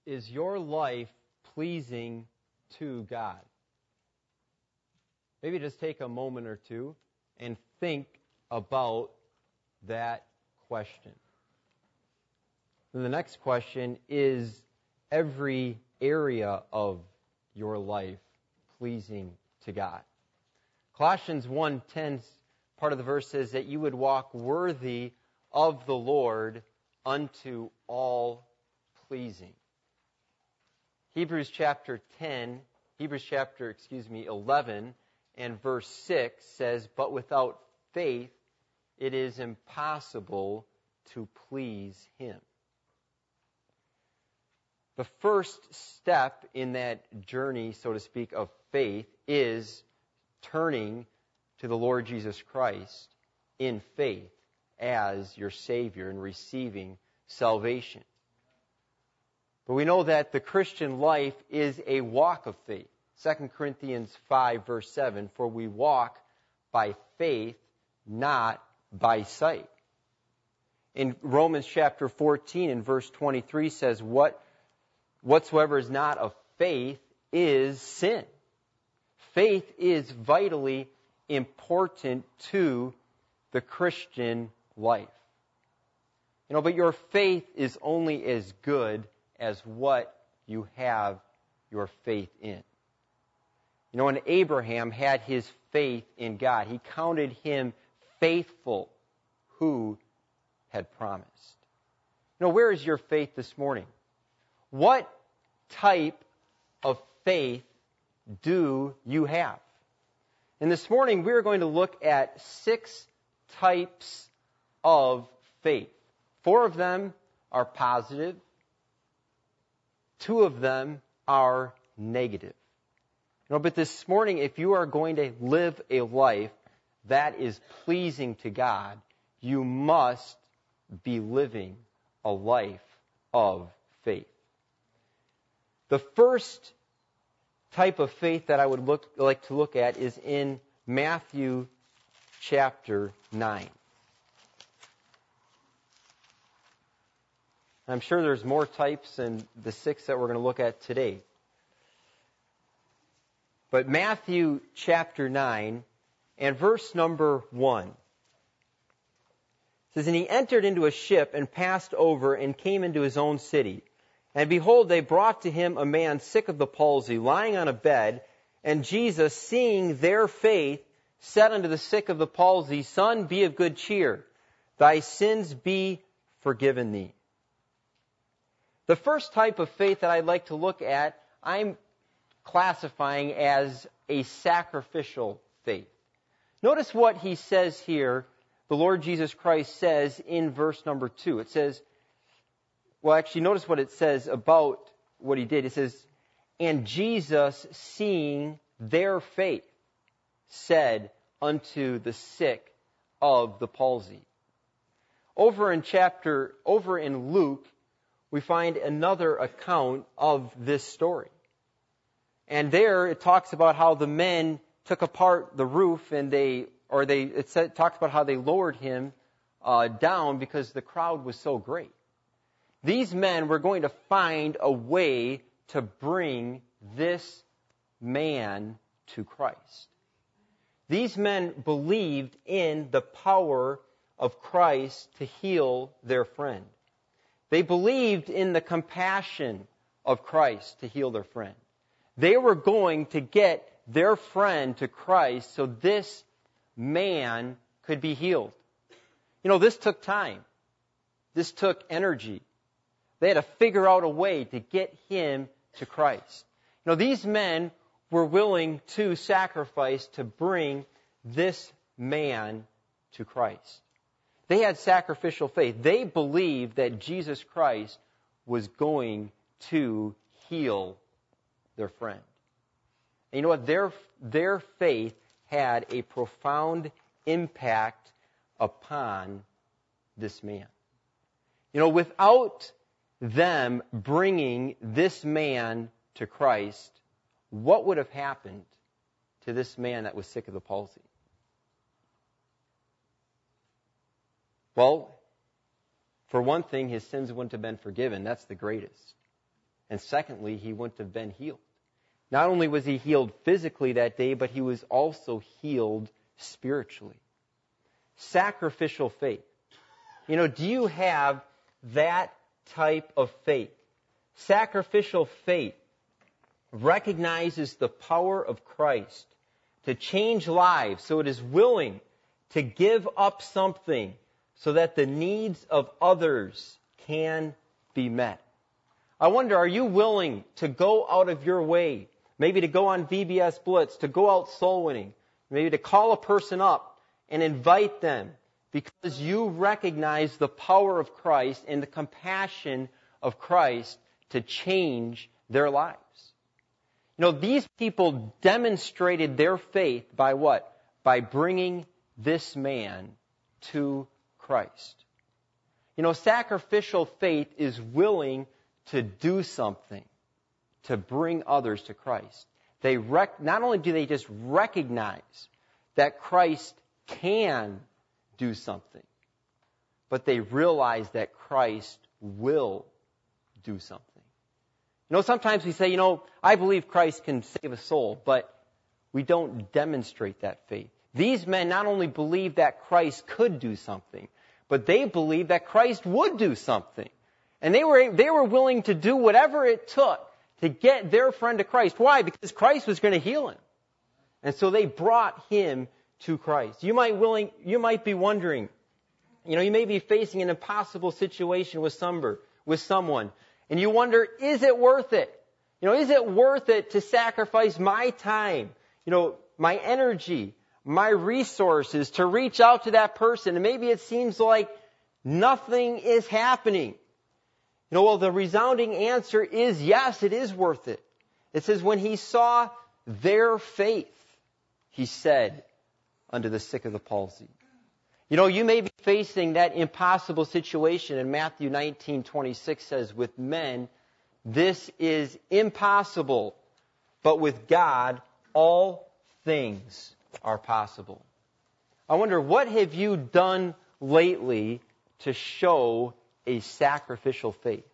Is your life pleasing to God? Maybe just take a moment or two and think about that question. And the next question is, every area of your life pleasing to God? Colossians 1:10, part of the verse says that you would walk worthy of the Lord unto all pleasing. Hebrews chapter 11 and verse 6 says, but without faith it is impossible to please Him. The first step in that journey, so to speak, of faith is turning to the Lord Jesus Christ in faith as your Savior and receiving salvation. But we know that the Christian life is a walk of faith. 2 Corinthians 5, verse 7, for we walk by faith, not by sight. In Romans chapter 14 and verse 23 says, whatsoever is not of faith is sin. Faith is vitally important to the Christian life. But your faith is only as good as what you have your faith in. When Abraham had his faith in God, he counted him faithful who had promised. Where is your faith this morning? What type of faith do you have? And this morning we're going to look at 6 types of faith. 4 of them are positive. 2 of them are negative. But this morning, if you are going to live a life that is pleasing to God, you must be living a life of faith. The first type of faith that I would like to look at is in Matthew chapter 9. I'm sure there's more types than the 6 that we're going to look at today. But Matthew chapter 9 and verse number 1 says, and he entered into a ship and passed over and came into his own city. And behold, they brought to him a man sick of the palsy, lying on a bed. And Jesus, seeing their faith, said unto the sick of the palsy, Son, be of good cheer. Thy sins be forgiven thee. The first type of faith that I'd like to look at, I'm classifying as a sacrificial faith. Notice what he says here, the Lord Jesus Christ says in verse number 2. It says, notice what it says about what he did. It says, and Jesus, seeing their faith, said unto the sick of the palsy. Over in Luke, we find another account of this story. And there it talks about how the men took apart the roof and it talks about how they lowered him down because the crowd was so great. These men were going to find a way to bring this man to Christ. These men believed in the power of Christ to heal their friend. They believed in the compassion of Christ to heal their friend. They were going to get their friend to Christ so this man could be healed. This took time. This took energy. They had to figure out a way to get him to Christ. These men were willing to sacrifice to bring this man to Christ. They had sacrificial faith. They believed that Jesus Christ was going to heal their friend. And you know what? Their faith had a profound impact upon this man. Without them bringing this man to Christ, what would have happened to this man that was sick of the palsy? Well, for one thing, his sins wouldn't have been forgiven. That's the greatest. And secondly, he wouldn't have been healed. Not only was he healed physically that day, but he was also healed spiritually. Sacrificial faith. Do you have that type of faith? Sacrificial faith recognizes the power of Christ to change lives, so it is willing to give up something so that the needs of others can be met. I wonder, are you willing to go out of your way, maybe to go on VBS Blitz, to go out soul winning, maybe to call a person up and invite them because you recognize the power of Christ and the compassion of Christ to change their lives? These people demonstrated their faith by what? By bringing this man to Christ. Sacrificial faith is willing to do something to bring others to Christ. Not only do they just recognize that Christ can do something, but they realize that Christ will do something. Sometimes we say, I believe Christ can save a soul, but we don't demonstrate that faith. These men not only believed that Christ could do something, but they believed that Christ would do something. And they were willing to do whatever it took to get their friend to Christ. Why? Because Christ was going to heal him. And so they brought him to Christ. You might be wondering, you may be facing an impossible situation with someone, and you wonder, is it worth it? Is it worth it to sacrifice my time, my energy, my resources to reach out to that person? And maybe it seems like nothing is happening. Well, the resounding answer is yes, it is worth it. It says, when he saw their faith, he said unto the sick of the palsy. You may be facing that impossible situation, and Matthew 19:26 says, with men, this is impossible, but with God, all things are possible. I wonder, what have you done lately to show a sacrificial faith?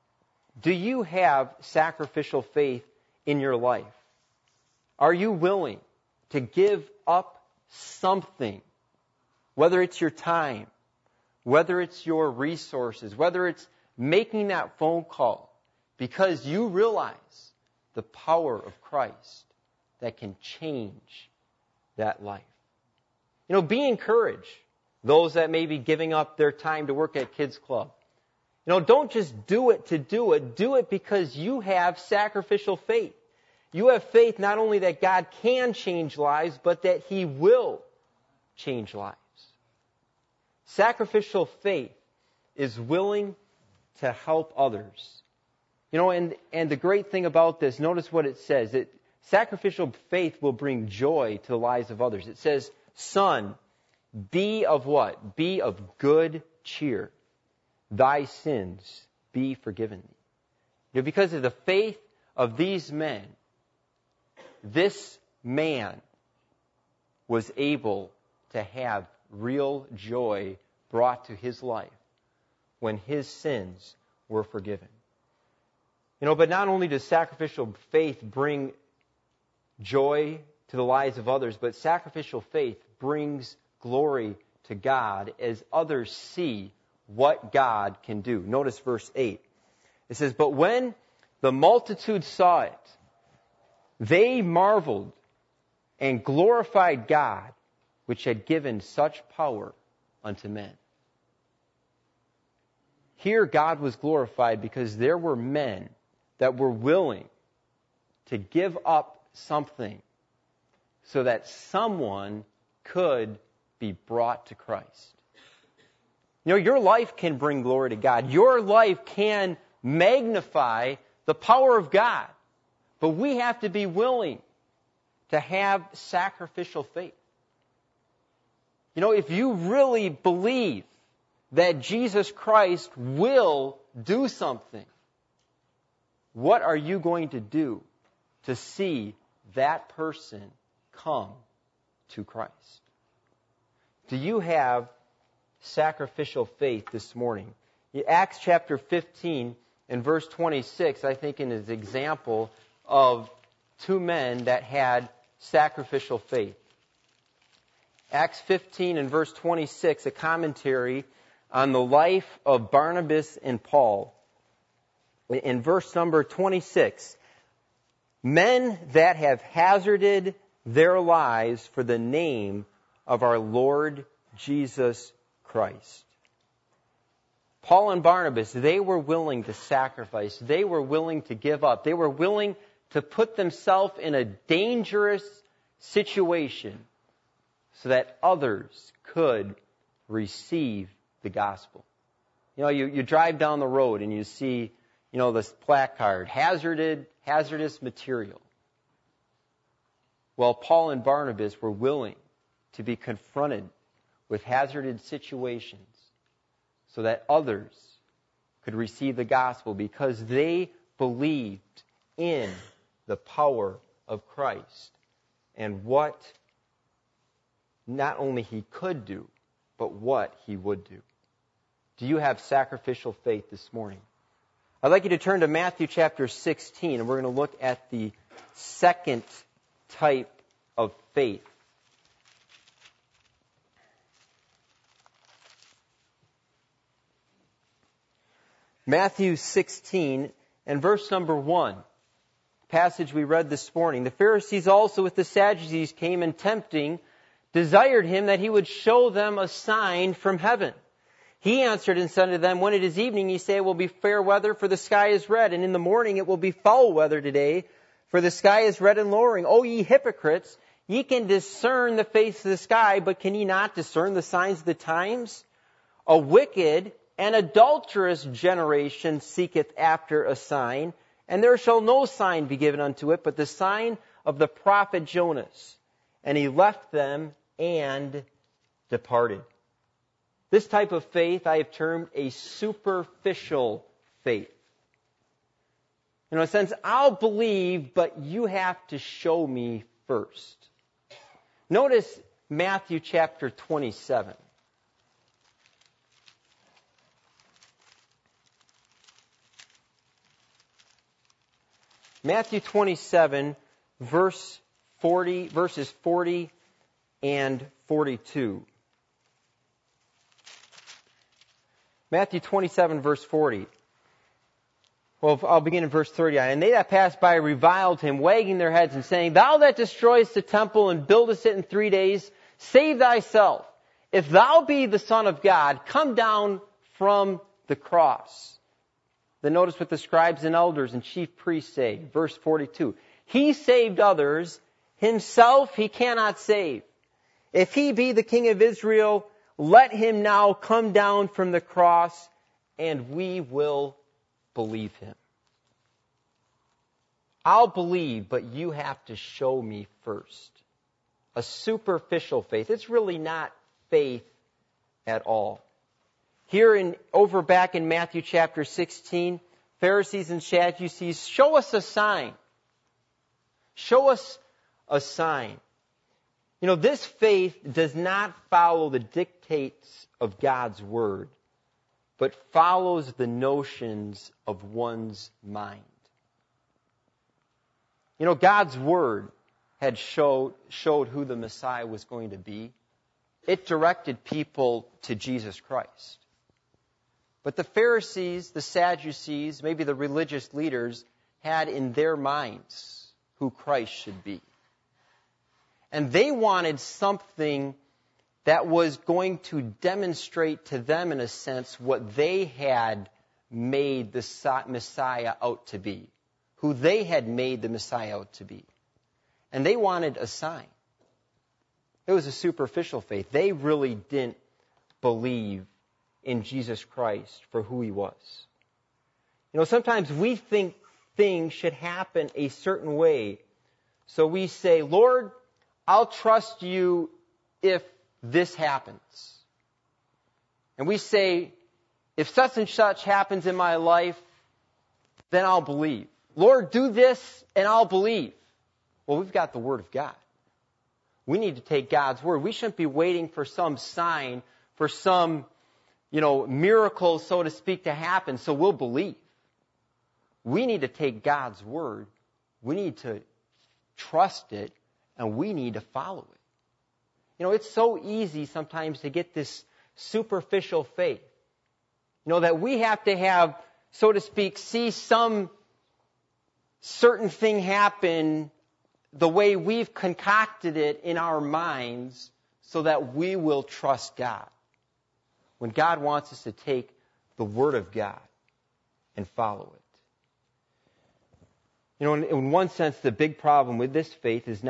Do you have sacrificial faith in your life? Are you willing to give up something, whether it's your time, whether it's your resources, whether it's making that phone call, because you realize the power of Christ that can change that life? Be encouraged. Those that may be giving up their time to work at Kids Club. Don't just do it to do it. Do it because you have sacrificial faith. You have faith not only that God can change lives, but that He will change lives. Sacrificial faith is willing to help others. And the great thing about this, notice what it says. Sacrificial faith will bring joy to the lives of others. It says, son, be of what? Be of good cheer. Thy sins be forgiven thee. Because of the faith of these men, this man was able to have real joy brought to his life when his sins were forgiven. But not only does sacrificial faith bring joy to the lives of others, but sacrificial faith brings glory to God as others see what God can do. Notice verse 8. It says, but when the multitude saw it, they marveled and glorified God, which had given such power unto men. Here God was glorified because there were men that were willing to give up something so that someone could be brought to Christ. Your life can bring glory to God. Your life can magnify the power of God. But we have to be willing to have sacrificial faith. If you really believe that Jesus Christ will do something, what are you going to do to see that person come to Christ? Do you have sacrificial faith this morning? Acts chapter 15 in verse 26, I think, in his example of two men that had sacrificial faith. Acts 15 and verse 26, a commentary on the life of Barnabas and Paul. In verse number 26, men that have hazarded their lives for the name of our Lord Jesus Christ. Paul and Barnabas, they were willing to sacrifice. They were willing to give up. They were willing to put themselves in a dangerous situation so that others could receive the gospel. You know, you drive down the road and you see, this placard, hazardous material. Well, Paul and Barnabas were willing to be confronted with hazardous situations so that others could receive the gospel because they believed in the power of Christ and what not only he could do, but what he would do. Do you have sacrificial faith this morning? I'd like you to turn to Matthew chapter 16, and we're going to look at the second type of faith. Matthew 16 and verse number 1, passage we read this morning. The Pharisees also with the Sadducees came and desired him that he would show them a sign from heaven. He answered and said to them, when it is evening, ye say it will be fair weather, for the sky is red, and in the morning it will be foul weather today, for the sky is red and lowering. O ye hypocrites, ye can discern the face of the sky, but can ye not discern the signs of the times? A wicked and adulterous generation seeketh after a sign, and there shall no sign be given unto it, but the sign of the prophet Jonas. And he left them and departed. This type of faith I have termed a superficial faith. In a sense, I'll believe, but you have to show me first. Notice Matthew chapter 27. Matthew 27, verses 40 and 42. Matthew 27, verse 40. Well, I'll begin in verse 30. And they that passed by reviled him, wagging their heads and saying, Thou that destroyest the temple and buildest it in 3 days, save thyself. If thou be the Son of God, come down from the cross. Then notice what the scribes and elders and chief priests say. Verse 42. He saved others, himself he cannot save. If he be the King of Israel, let him now come down from the cross, and we will believe him. I'll believe, but you have to show me first. A superficial faith. It's really not faith at all. Here back in Matthew chapter 16, Pharisees and Sadducees, show us a sign. Show us a sign. This faith does not follow the dictates of God's Word, but follows the notions of one's mind. God's Word had showed who the Messiah was going to be. It directed people to Jesus Christ. But the Pharisees, the Sadducees, maybe the religious leaders, had in their minds who Christ should be. And they wanted something that was going to demonstrate to them, in a sense, what they had made the Messiah out to be, who they had made the Messiah out to be. And they wanted a sign. It was a superficial faith. They really didn't believe in Jesus Christ for who he was. Sometimes we think things should happen a certain way. So we say, Lord, I'll trust you if this happens. And we say, if such and such happens in my life, then I'll believe. Lord, do this and I'll believe. Well, we've got the Word of God. We need to take God's Word. We shouldn't be waiting for some sign, for some, miracle, so to speak, to happen, so we'll believe. We need to take God's word, we need to trust it, and we need to follow it. You know, it's so easy sometimes to get this superficial faith. You know, that we have to have, so to speak, see some certain thing happen the way we've concocted it in our minds so that we will trust God. When God wants us to take the Word of God and follow it. You know, in one sense, the big problem with this faith is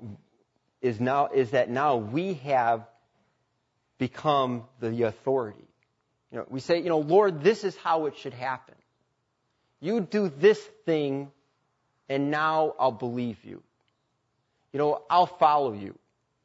that now we have become the authority. You know, we say, you know, Lord, this is how it should happen. You do this thing, and now I'll believe you. You know, I'll follow you.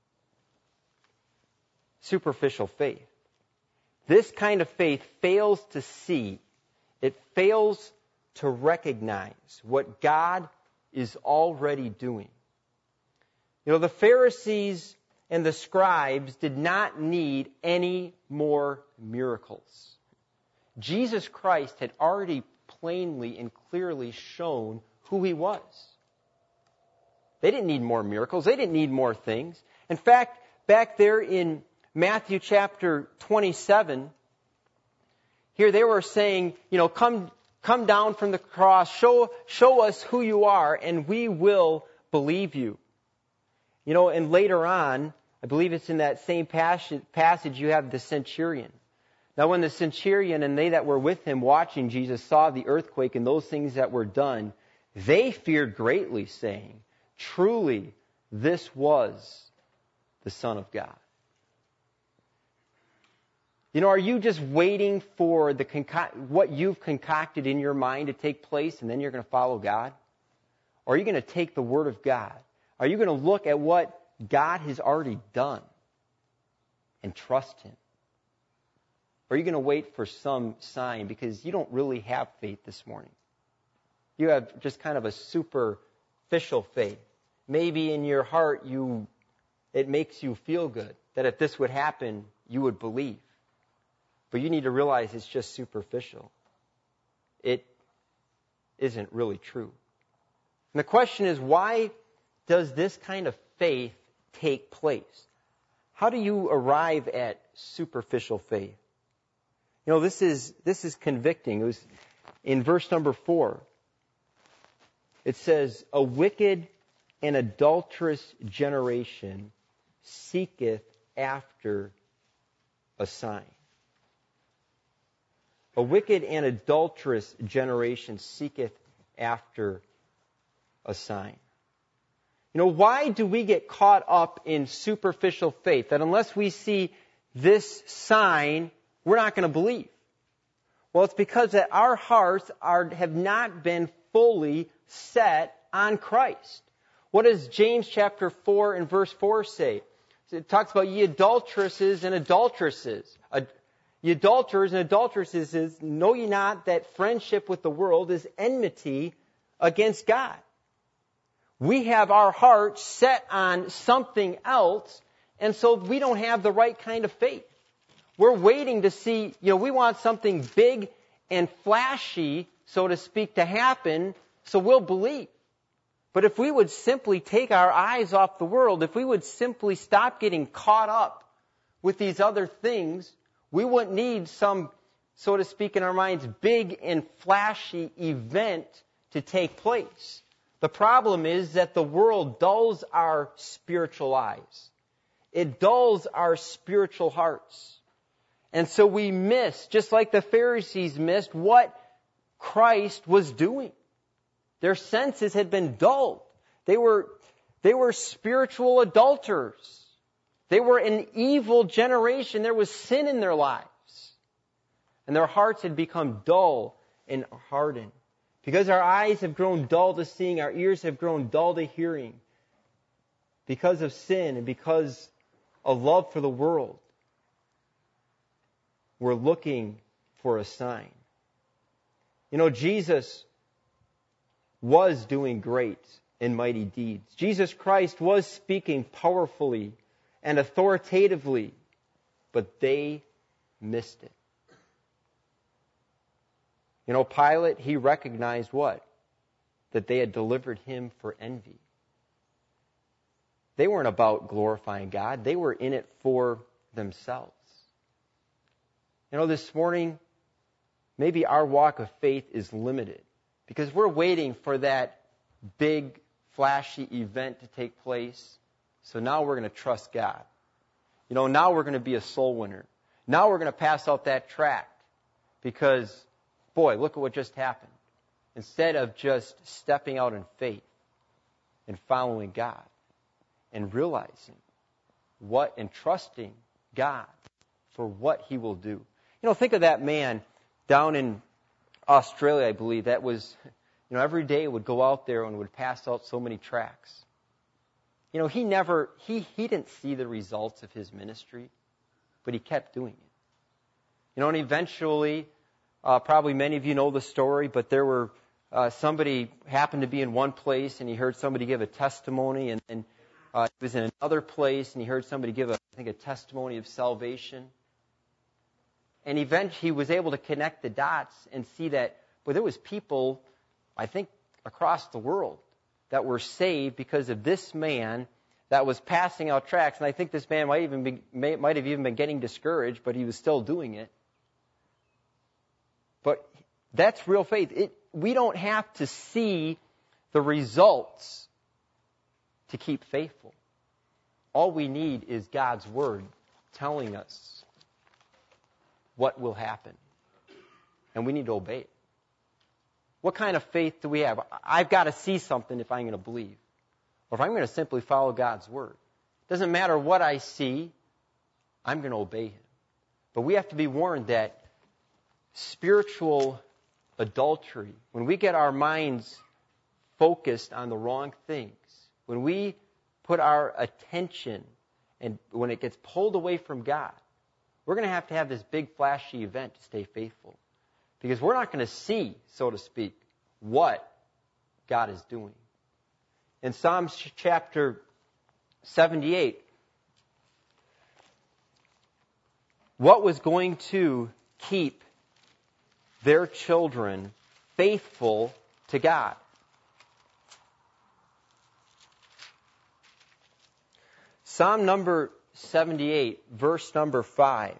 Superficial faith. This kind of faith fails to see. It fails to recognize what God is already doing. You know, the Pharisees and the scribes did not need any more miracles. Jesus Christ had already plainly and clearly shown who he was. They didn't need more miracles. They didn't need more things. In fact, back there in Matthew chapter 27, here they were saying, you know, come down from the cross, show us who you are, and we will believe you. You know, and later on, I believe it's in that same passage you have the centurion. Now when the centurion and they that were with him watching Jesus saw the earthquake and those things that were done, they feared greatly, saying, truly, this was the Son of God. You know, are you just waiting for what you've concocted in your mind to take place and then you're going to follow God? Or are you going to take the Word of God? Are you going to look at what God has already done and trust Him? Or are you going to wait for some sign because you don't really have faith this morning? You have just kind of a superficial faith. Maybe in your heart it makes you feel good that if this would happen, you would believe. But you need to realize it's just superficial. It isn't really true. And the question is, why does this kind of faith take place? How do you arrive at superficial faith? You know, this is convicting. It was in verse number 4. It says, a wicked and adulterous generation seeketh after a sign. A wicked and adulterous generation seeketh after a sign. You know, why do we get caught up in superficial faith? That unless we see this sign, we're not going to believe. Well, it's because that our hearts have not been fully set on Christ. What does James chapter 4 and verse 4 say? It talks about ye adulteresses and adulteresses. Ye adulterers and adulteresses, know ye not that friendship with the world is enmity against God? We have our hearts set on something else, and so we don't have the right kind of faith. We're waiting to see, you know, we want something big and flashy, so to speak, to happen, so we'll believe. But if we would simply take our eyes off the world, if we would simply stop getting caught up with these other things, we wouldn't need some, so to speak, in our minds, big and flashy event to take place. The problem is that the world dulls our spiritual eyes. It dulls our spiritual hearts. And so we miss, just like the Pharisees missed, what Christ was doing. Their senses had been dulled. They were spiritual adulterers. They were an evil generation. There was sin in their lives. And their hearts had become dull and hardened. Because our eyes have grown dull to seeing, our ears have grown dull to hearing. Because of sin and because of love for the world, we're looking for a sign. You know, Jesus was doing great and mighty deeds. Jesus Christ was speaking powerfully and authoritatively, but they missed it. You know, Pilate, he recognized what? that they had delivered him for envy. They weren't about glorifying God. They were in it for themselves. This morning, maybe our walk of faith is limited because we're waiting for that big, flashy event to take place. So now we're going to trust God. Now we're going to be a soul winner. Now we're going to pass out that tract because, boy, look at what just happened. Instead of just stepping out in faith and following God and realizing and trusting God for what he will do. Think of that man down in Australia, I believe, that was, every day would go out there and would pass out so many tracts. He didn't see the results of his ministry, but he kept doing it. And eventually, probably many of you know the story, but there were, somebody happened to be in one place and he heard somebody give a testimony, and he was in another place and he heard somebody give a testimony of salvation. And eventually he was able to connect the dots and see that, there was people, I think, across the world that were saved because of this man that was passing out tracts. And I think this man might have even been getting discouraged, but he was still doing it. But that's real faith. We don't have to see the results to keep faithful. All we need is God's word telling us what will happen. And we need to obey it. What kind of faith do we have? I've got to see something if I'm going to believe. Or if I'm going to simply follow God's word. It doesn't matter what I see, I'm going to obey him. But we have to be warned that spiritual adultery, when we get our minds focused on the wrong things, when we put our attention and when it gets pulled away from God, we're going to have this big flashy event to stay faithful. Because we're not going to see, so to speak, what God is doing. In Psalms chapter 78, what was going to keep their children faithful to God? Psalm number 78, verse number 5.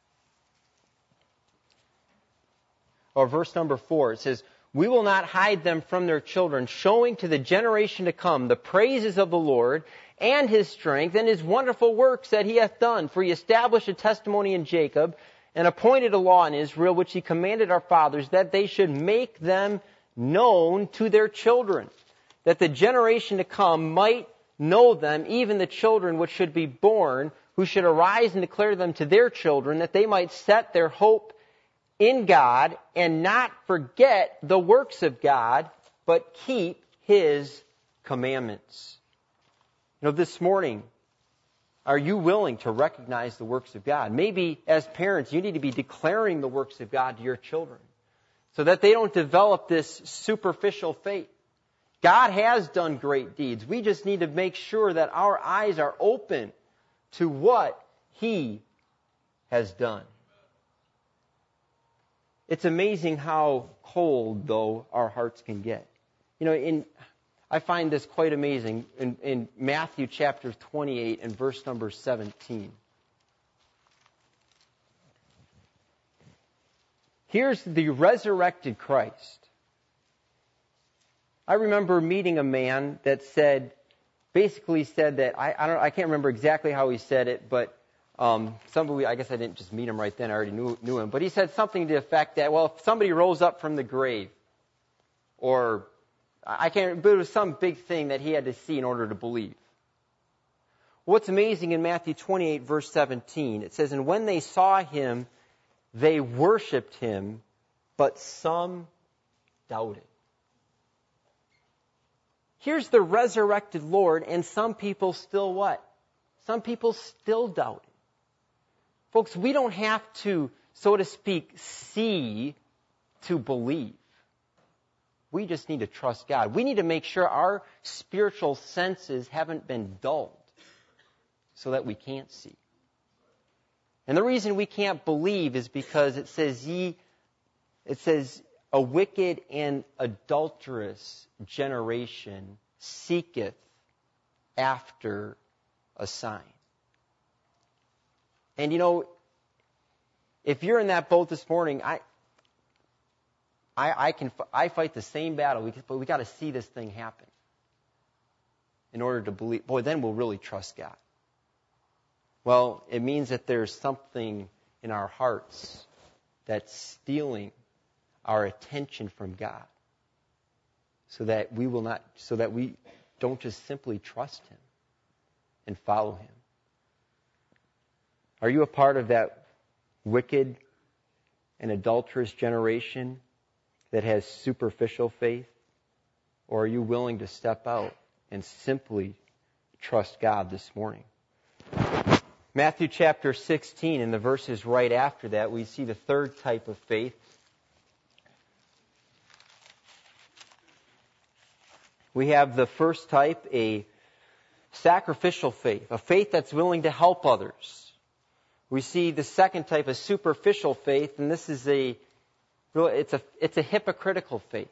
Or verse number 4, it says, "We will not hide them from their children, showing to the generation to come the praises of the Lord and his strength and his wonderful works that he hath done. For he established a testimony in Jacob and appointed a law in Israel, which he commanded our fathers, that they should make them known to their children, that the generation to come might know them, even the children which should be born, who should arise and declare them to their children, that they might set their hope in God and not forget the works of God, but keep his commandments." This morning, are you willing to recognize the works of God? Maybe as parents, you need to be declaring the works of God to your children so that they don't develop this superficial faith. God has done great deeds. We just need to make sure that our eyes are open to what he has done. It's amazing how cold, though, our hearts can get. I find this quite amazing in Matthew chapter 28 and verse number 17. Here's the resurrected Christ. I remember meeting a man that basically said that, I can't remember exactly how he said it, but I guess I didn't just meet him right then, I already knew him, but he said something to the effect that, well, if somebody rose up from the grave, or but it was some big thing that he had to see in order to believe. What's amazing in Matthew 28 verse 17, it says, "And when they saw him, they worshipped him, but some doubted." Here's the resurrected Lord, and some people still what? Some people still doubt it. Folks, we don't have to, so to speak, see to believe. We just need to trust God. We need to make sure our spiritual senses haven't been dulled so that we can't see. And the reason we can't believe is because it says, a wicked and adulterous generation seeketh after a sign. And if you're in that boat this morning, I fight the same battle, but we got to see this thing happen in order to believe. Boy, then we'll really trust God. Well, it means that there's something in our hearts that's stealing our attention from God, so that we don't just simply trust Him and follow Him. Are you a part of that wicked and adulterous generation that has superficial faith? Or are you willing to step out and simply trust God this morning? Matthew chapter 16, in the verses right after that, we see the third type of faith. We have the first type, a sacrificial faith, a faith that's willing to help others. We see the second type, a superficial faith, and this is it's a hypocritical faith.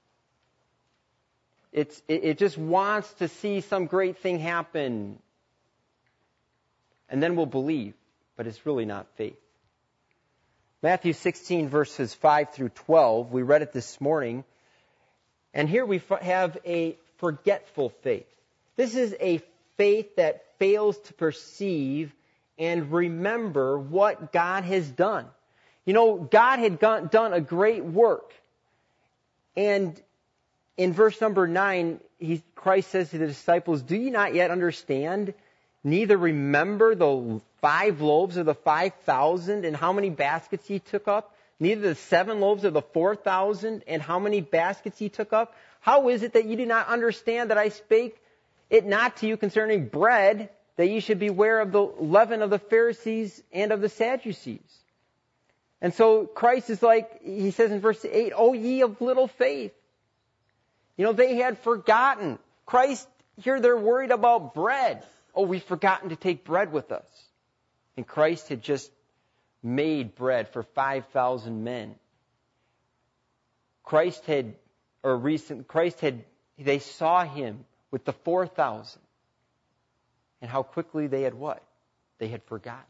It just wants to see some great thing happen, and then we'll believe, but it's really not faith. Matthew 16, verses 5 through 12, we read it this morning, and here we have a forgetful faith. This is a faith that fails to perceive and remember what God has done. God had done a great work. And in verse number 9, Christ says to the disciples, "Do you not yet understand, neither remember the 5 loaves of the 5,000 and how many baskets He took up? Neither the 7 loaves of the 4,000 and how many baskets He took up? How is it that you do not understand that I spake it not to you concerning bread, that ye should beware of the leaven of the Pharisees and of the Sadducees?" And so Christ is like, He says in verse 8, "O ye of little faith." They had forgotten. Christ, here they're worried about bread. Oh, we've forgotten to take bread with us. And Christ had just made bread for 5,000 men. They saw Him with the 4,000. And how quickly they had what? They had forgotten.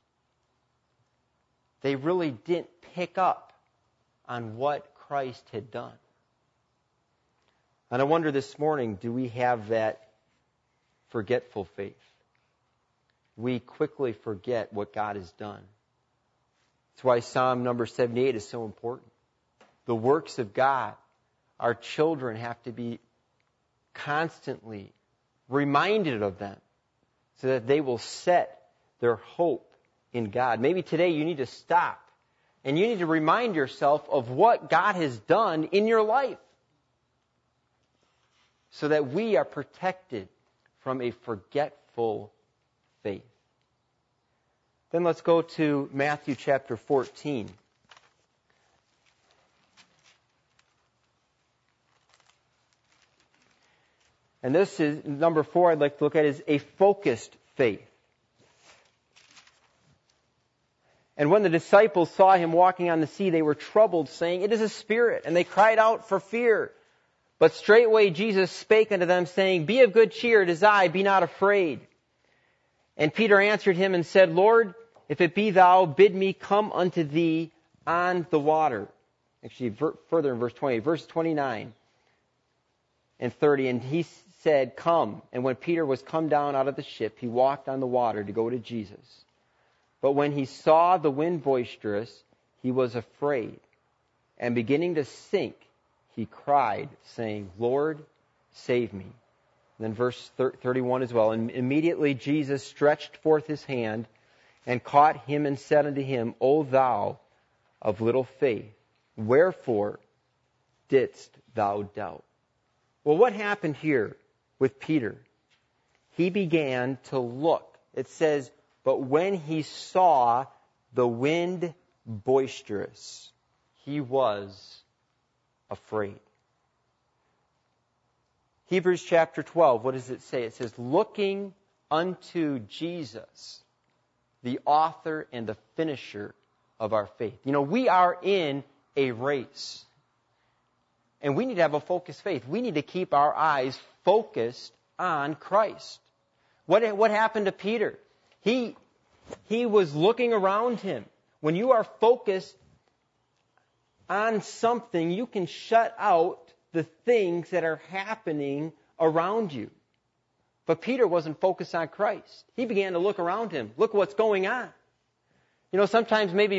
They really didn't pick up on what Christ had done. And I wonder this morning, do we have that forgetful faith? We quickly forget what God has done. That's why Psalm number 78 is so important. The works of God, our children have to be constantly reminded of them so that they will set their hope in God. Maybe today you need to stop and you need to remind yourself of what God has done in your life so that we are protected from a forgetful faith. Then let's go to Matthew chapter 14. And this is, number 4 I'd like to look at is a focused faith. And when the disciples saw Him walking on the sea, they were troubled, saying, "It is a spirit." And they cried out for fear. But straightway Jesus spake unto them, saying, "Be of good cheer, it is I, be not afraid." And Peter answered Him and said, "Lord, if it be Thou, bid me come unto Thee on the water." Actually, further in verse 20, verse 29 and 30. And He said, "Come." And when Peter was come down out of the ship, he walked on the water to go to Jesus. But when he saw the wind boisterous, he was afraid. And beginning to sink, he cried, saying, "Lord, save me." And then verse 31 as well. "And immediately Jesus stretched forth His hand and caught him and said unto him, O thou of little faith, wherefore didst thou doubt?" Well, what happened here with Peter? He began to look. It says, but when he saw the wind boisterous, he was afraid. Hebrews chapter 12, what does it say? It says, "Looking unto Jesus, the author and the finisher of our faith." We are in a race. And we need to have a focused faith. We need to keep our eyes focused on Christ. What happened to Peter? He was looking around him. When you are focused on something, you can shut out the things that are happening around you. But Peter wasn't focused on Christ. He began to look around him. Look what's going on. Sometimes maybe,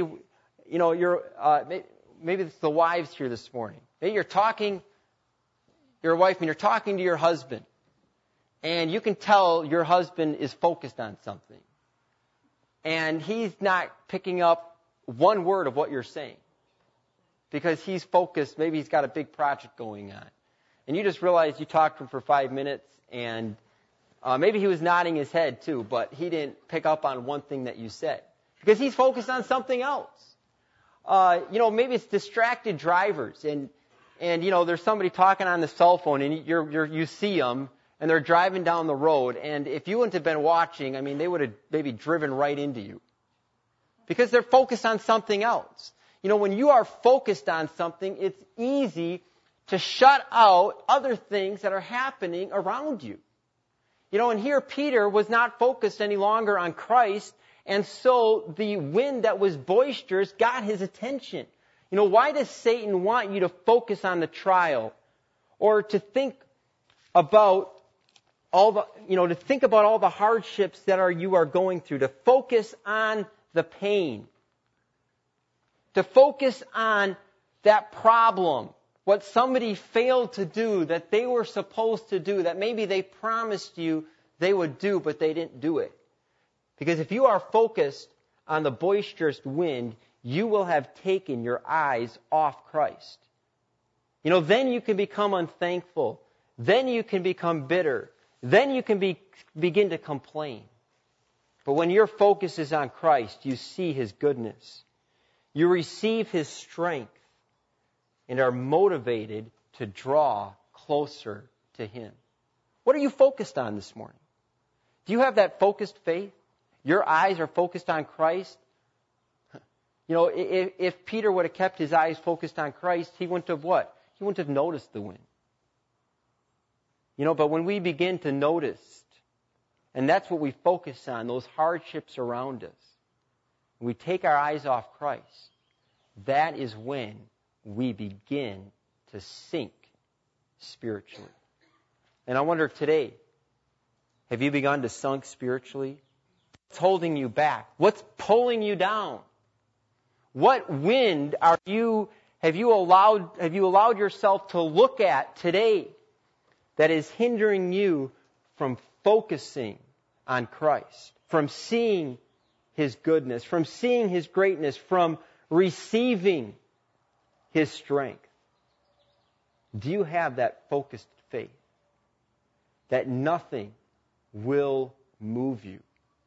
maybe it's the wives here this morning. Maybe you're a wife, and you're talking to your husband. And you can tell your husband is focused on something. And he's not picking up one word of what you're saying. Because he's focused, maybe he's got a big project going on. And you just realize you talked to him for 5 minutes, and maybe he was nodding his head too, but he didn't pick up on one thing that you said. Because he's focused on something else. Maybe it's distracted drivers, and there's somebody talking on the cell phone, and you see them, and they're driving down the road, and if you wouldn't have been watching, they would have maybe driven right into you. Because they're focused on something else. When you are focused on something, it's easy to shut out other things that are happening around you. And here Peter was not focused any longer on Christ, and so the wind that was boisterous got his attention. Why does Satan want you to focus on the trial, or to think about all the hardships that you are going through, to focus on the pain, to focus on that problem, what somebody failed to do that they were supposed to do, that maybe they promised you they would do, but they didn't do it. Because if you are focused on the boisterous wind, you will have taken your eyes off Christ. Then you can become unthankful. Then you can become bitter. Then you can begin to complain. But when your focus is on Christ, you see His goodness. You receive His strength and are motivated to draw closer to Him. What are you focused on this morning? Do you have that focused faith? Your eyes are focused on Christ? If Peter would have kept his eyes focused on Christ, he wouldn't have what? He wouldn't have noticed the wind. But when we begin to notice, and that's what we focus on, those hardships around us, we take our eyes off Christ, that is when we begin to sink spiritually. And I wonder today, have you begun to sink spiritually? What's holding you back? What's pulling you down? What wind have you allowed yourself to look at today that is hindering you from focusing on Christ, from seeing His goodness, from seeing His greatness, from receiving His strength? Do you have that focused faith that nothing will move you?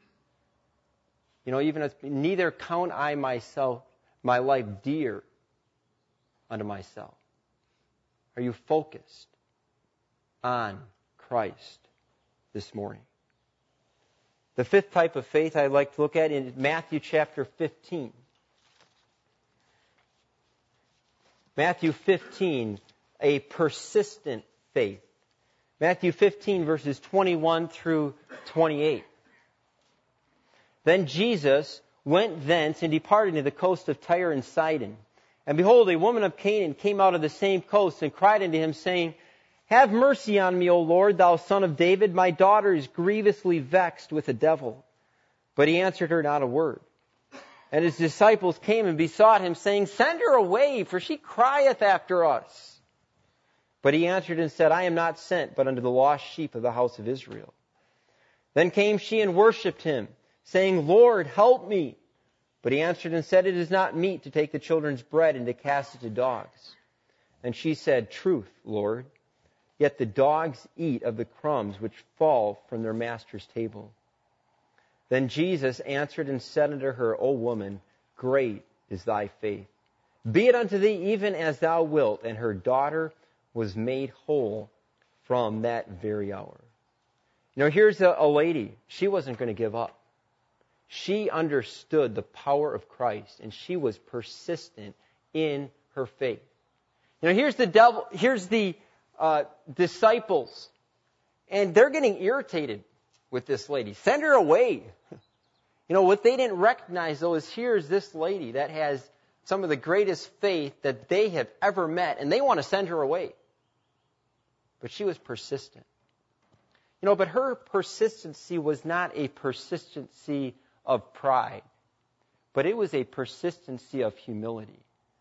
Even as neither count I my life dear unto myself. Are you focused on Christ this morning? The fifth type of faith I'd like to look at in Matthew chapter 15. Matthew 15, a persistent faith. Matthew 15, verses 21 through 28. Then Jesus went thence and departed to the coast of Tyre and Sidon. And behold, a woman of Canaan came out of the same coast and cried unto him, saying, Have mercy on me, O Lord, thou son of David. My daughter is grievously vexed with a devil. But he answered her not a word. And his disciples came and besought him, saying, Send her away, for she crieth after us. But he answered and said, I am not sent, but unto the lost sheep of the house of Israel. Then came she and worshipped him, saying, Lord, help me. But he answered and said, It is not meet to take the children's bread and to cast it to dogs. And she said, Truth, Lord, yet the dogs eat of the crumbs which fall from their master's table. Then Jesus answered and said unto her, O woman, great is thy faith. Be it unto thee even as thou wilt. And her daughter was made whole from that very hour. Here's a lady. She wasn't going to give up. She understood the power of Christ, and she was persistent in her faith. Here's the disciples, and they're getting irritated with this lady. Send her away. What they didn't recognize, though, is here's this lady that has some of the greatest faith that they have ever met, and they want to send her away. But she was persistent. But her persistency was not a persistency of pride, but it was a persistency of humility.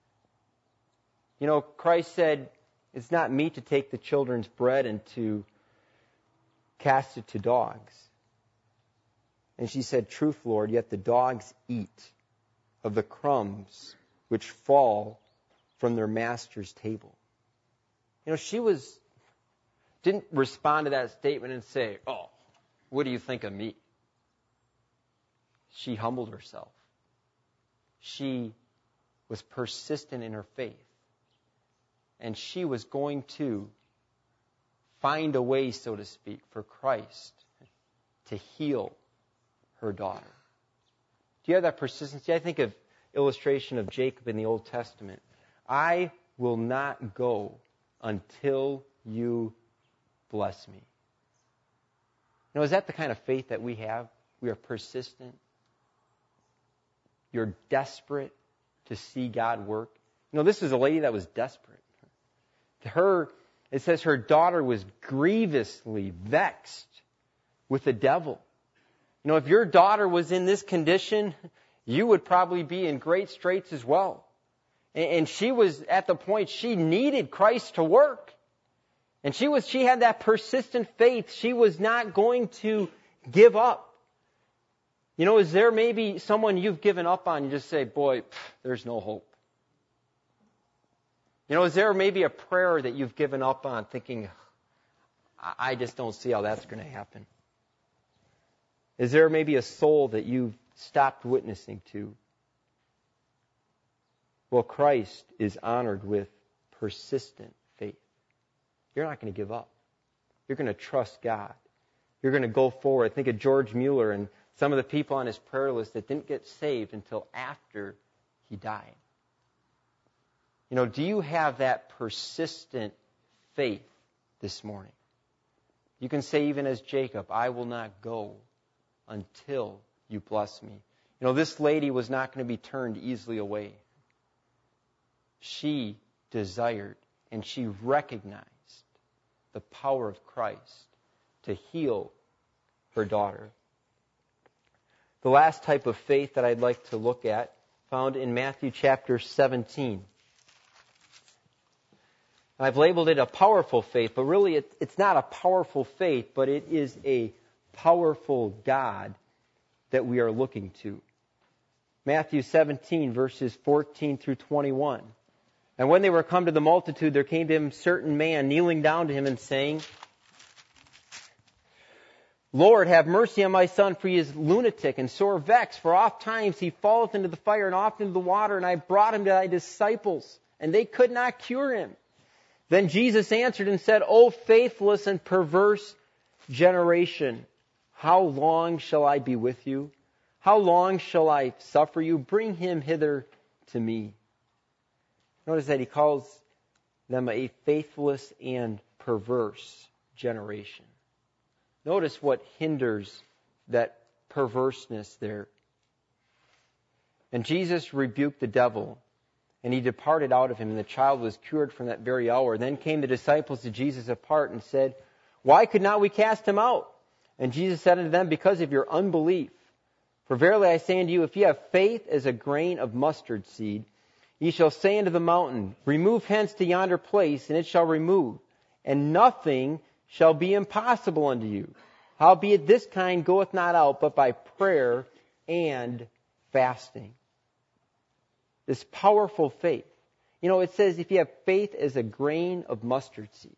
Christ said, it's not meet to take the children's bread and to cast it to dogs. And she said, truth, Lord, yet the dogs eat of the crumbs which fall from their master's table. She didn't respond to that statement and say, oh, what do you think of me? She humbled herself. She was persistent in her faith. And she was going to find a way, so to speak, for Christ to heal her daughter. Do you have that persistency? I think of illustration of Jacob in the Old Testament. I will not go until you bless me. Is that the kind of faith that we have? We are persistent. You're desperate to see God work. This is a lady that was desperate. It says her daughter was grievously vexed with the devil. If your daughter was in this condition, you would probably be in great straits as well. And she was at the point she needed Christ to work. And she had that persistent faith. She was not going to give up. Is there maybe someone you've given up on? You just say, boy, there's no hope. Is there maybe a prayer that you've given up on thinking, I just don't see how that's going to happen? Is there maybe a soul that you've stopped witnessing to? Well, Christ is honored with persistent faith. You're not going to give up. You're going to trust God. You're going to go forward. Think of George Mueller and some of the people on his prayer list that didn't get saved until after he died. Do you have that persistent faith this morning? You can say even as Jacob, I will not go until you bless me. This lady was not going to be turned easily away. She desired and she recognized the power of Christ to heal her daughter. The last type of faith that I'd like to look at, found in Matthew chapter 17. I've labeled it a powerful faith, but really it's not a powerful faith, but it is a powerful God that we are looking to. Matthew 17, verses 14 through 21. And when they were come to the multitude, there came to him a certain man, kneeling down to him and saying, Lord, have mercy on my son, for he is lunatic and sore vexed. For oft times he falleth into the fire and oft into the water, and I brought him to thy disciples, and they could not cure him. Then Jesus answered and said, O faithless and perverse generation, how long shall I be with you? How long shall I suffer you? Bring him hither to me. Notice that he calls them a faithless and perverse generation. Notice what hinders that perverseness there. And Jesus rebuked the devil, and he departed out of him, and the child was cured from that very hour. Then came the disciples to Jesus apart and said, Why could not we cast him out? And Jesus said unto them, Because of your unbelief. For verily I say unto you, if ye have faith as a grain of mustard seed, ye shall say unto the mountain, Remove hence to yonder place, and it shall remove, and nothing shall be impossible unto you. Howbeit this kind goeth not out, but by prayer and fasting. This powerful faith. It says if you have faith as a grain of mustard seed.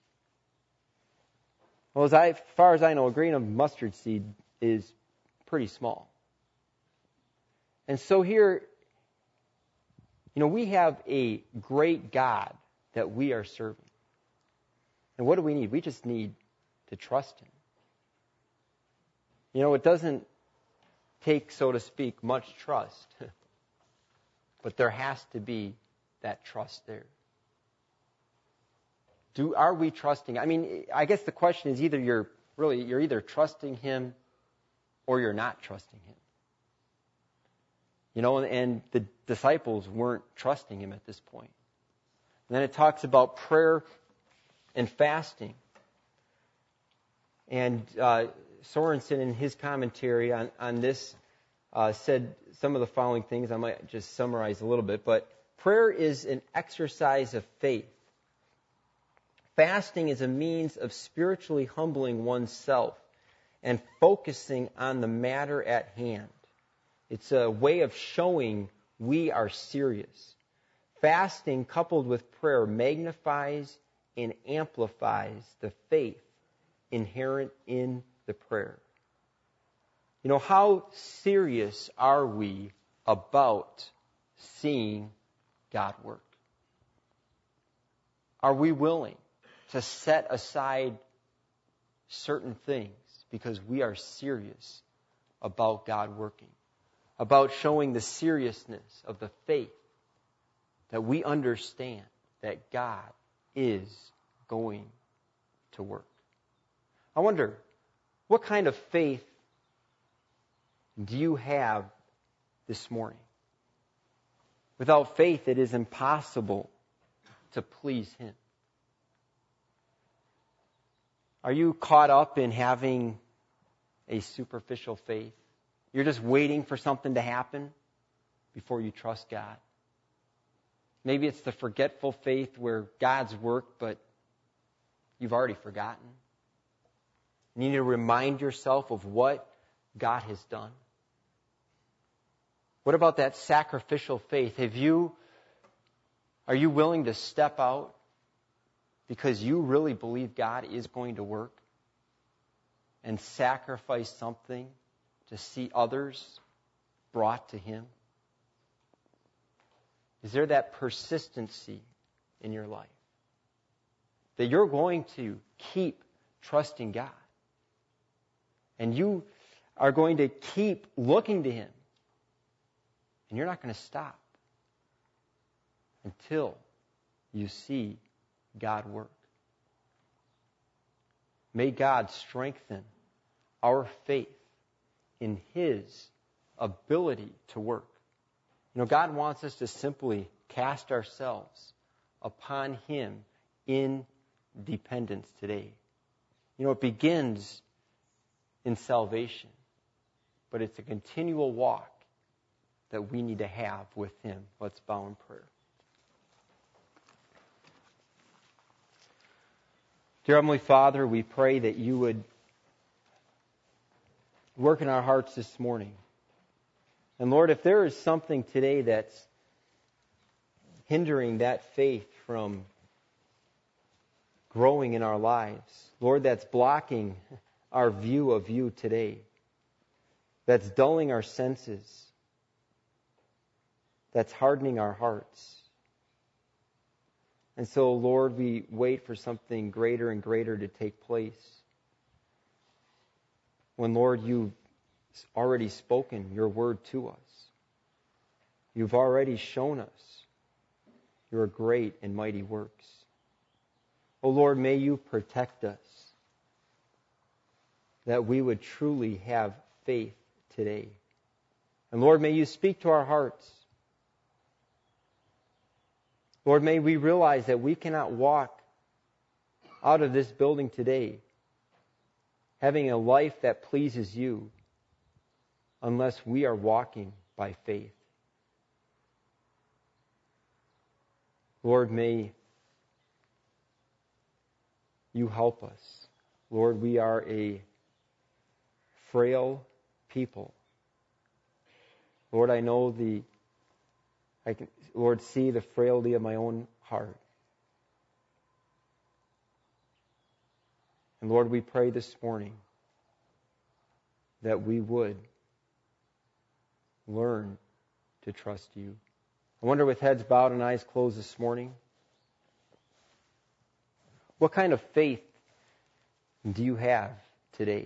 Well, as far as I know, a grain of mustard seed is pretty small. And so here, we have a great God that we are serving. And what do we need? We just need to trust him. It doesn't take, so to speak, much trust. But there has to be that trust there. Are we trusting? I mean, I guess the question is you're either trusting Him or you're not trusting Him. And the disciples weren't trusting Him at this point. And then it talks about prayer and fasting. And Sorensen, in his commentary on this, said some of the following things. I might just summarize a little bit. But prayer is an exercise of faith. Fasting is a means of spiritually humbling oneself and focusing on the matter at hand. It's a way of showing we are serious. Fasting coupled with prayer magnifies and amplifies the faith inherent in the prayer. How serious are we about seeing God work? Are we willing to set aside certain things because we are serious about God working, about showing the seriousness of the faith that we understand that God is going to work? I wonder, what kind of faith do you have this morning? Without faith, it is impossible to please Him. Are you caught up in having a superficial faith? You're just waiting for something to happen before you trust God. Maybe it's the forgetful faith where God's worked, but you've already forgotten. You need to remind yourself of what God has done. What about that sacrificial faith? Are you willing to step out because you really believe God is going to work and sacrifice something to see others brought to Him? Is there that persistency in your life that you're going to keep trusting God and you are going to keep looking to Him and you're not going to stop until you see God work? May God strengthen our faith in His ability to work. God wants us to simply cast ourselves upon Him in dependence today. It begins in salvation, but it's a continual walk that we need to have with Him. Let's bow in prayer. Dear Heavenly Father, we pray that You would work in our hearts this morning. And Lord, if there is something today that's hindering that faith from growing in our lives, Lord, that's blocking our view of You today, that's dulling our senses, that's hardening our hearts. And so, Lord, we wait for something greater and greater to take place. When, Lord, You've already spoken Your word to us. You've already shown us Your great and mighty works. Oh, Lord, may You protect us, that we would truly have faith today. And Lord, may You speak to our hearts. Lord, may we realize that we cannot walk out of this building today having a life that pleases You unless we are walking by faith. Lord, may You help us. Lord, we are a frail people. Lord, I know I can, Lord, see the frailty of my own heart. And Lord, we pray this morning that we would learn to trust You. I wonder, with heads bowed and eyes closed this morning, what kind of faith do you have today?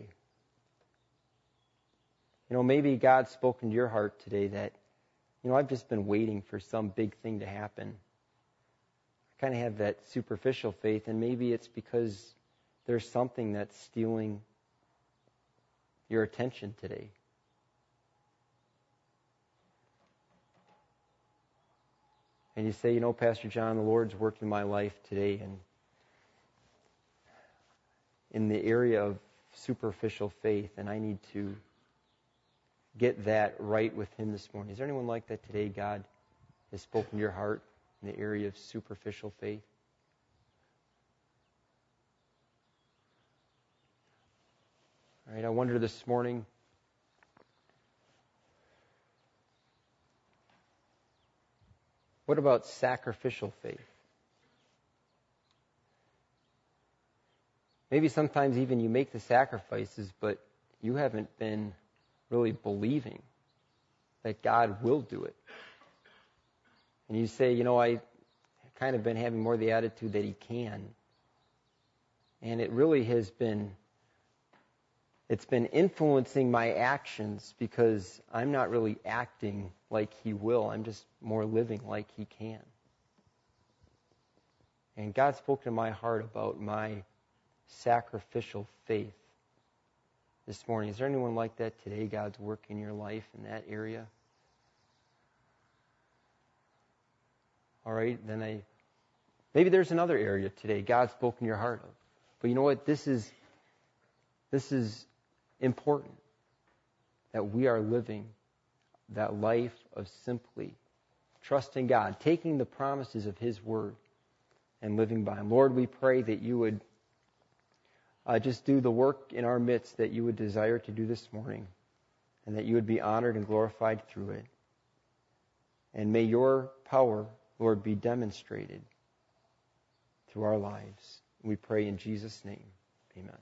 Maybe God's spoken to your heart today that, I've just been waiting for some big thing to happen. kind of have that superficial faith, and maybe it's because there's something that's stealing your attention today. And you say, you know, Pastor John, the Lord's worked in my life today, and in the area of superficial faith, and I need to get that right with Him this morning. Is there anyone like that today? God has spoken to your heart in the area of superficial faith? All right, I wonder this morning, what about sacrificial faith? Maybe sometimes even you make the sacrifices, but you haven't been really believing that God will do it. And you say, you know, I kind of been having more the attitude that He can. And it really has been, it's been influencing my actions because I'm not really acting like He will. I'm just more living like He can. And God spoke to my heart about my sacrificial faith this morning. Is there anyone like that today? God's work in your life in that area? All right, then maybe there's another area today God spoke in your heart of. But you know what? This is important, that we are living that life of simply trusting God, taking the promises of His Word and living by them. Lord, we pray that You would just do the work in our midst that You would desire to do this morning, and that You would be honored and glorified through it. And may Your power, Lord, be demonstrated through our lives. We pray in Jesus' name. Amen.